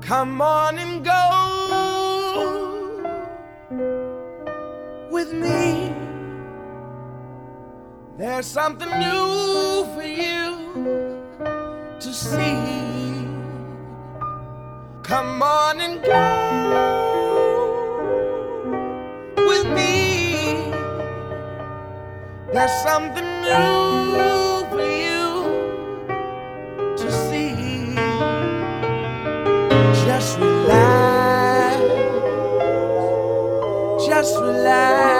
Come on and go with me. There's something new for you to see. Come on and go with me. There's something new for you to see. Just relax, just relax.